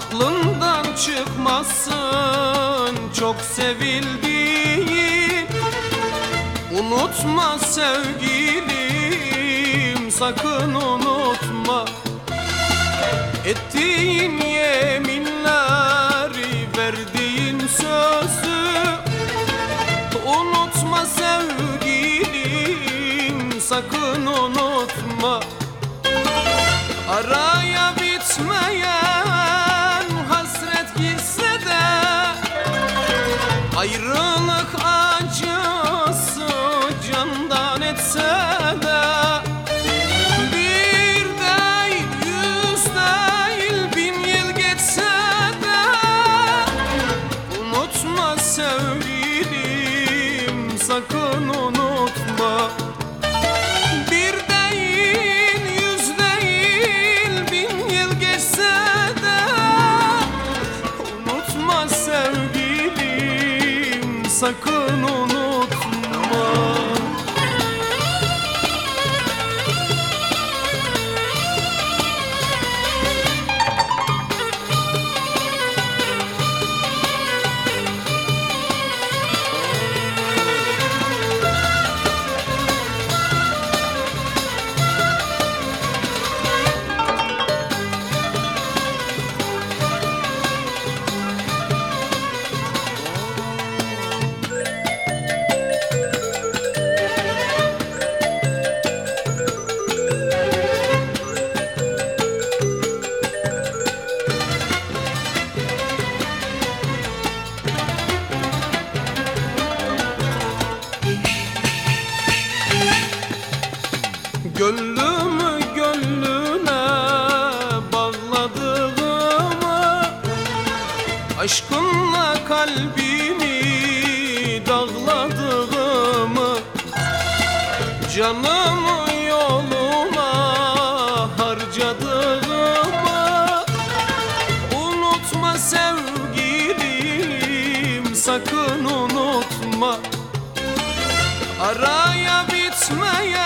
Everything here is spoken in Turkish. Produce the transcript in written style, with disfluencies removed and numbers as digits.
aklından çıkmasın çok sevildiğin. Unutma sevgilim, sakın unutma ettiğin yeminleri, verdiğin sözü. Unutma sevgilim, sakın unutma. Araya bitmeyen hasret gitse de, ayrılık acısı candan etse de, bir değil, yüz değil, bin yıl geçse de, unutma sevgilim, sakın unutma. Bir değil, yüz değil, bin yıl geçse de, unutma sevgilim, sakın unutma. Gönlümü gönlüne bağladığımı, aşkınla kalbimi dağladığımı, canımı yoluna harcadığımı, unutma sevgilim, sakın unutma. Araya bitmeyen